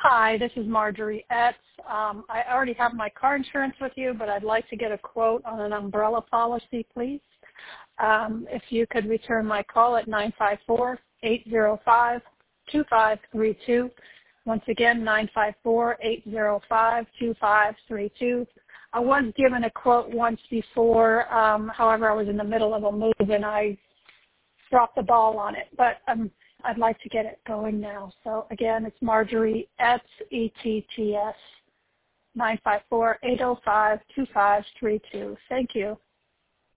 Hi, this is Marjorie Etz. I already have my car insurance with you, but I'd like to get a quote on an umbrella policy, please. If you could return my call at 954-805-2532. Once again, 954-805-2532. I was given a quote once before. However, I was in the middle of a move and I dropped the ball on it. But I'd like to get it going now. So again, it's Marjorie Etz, ETTS, 954-805-2532. Thank you.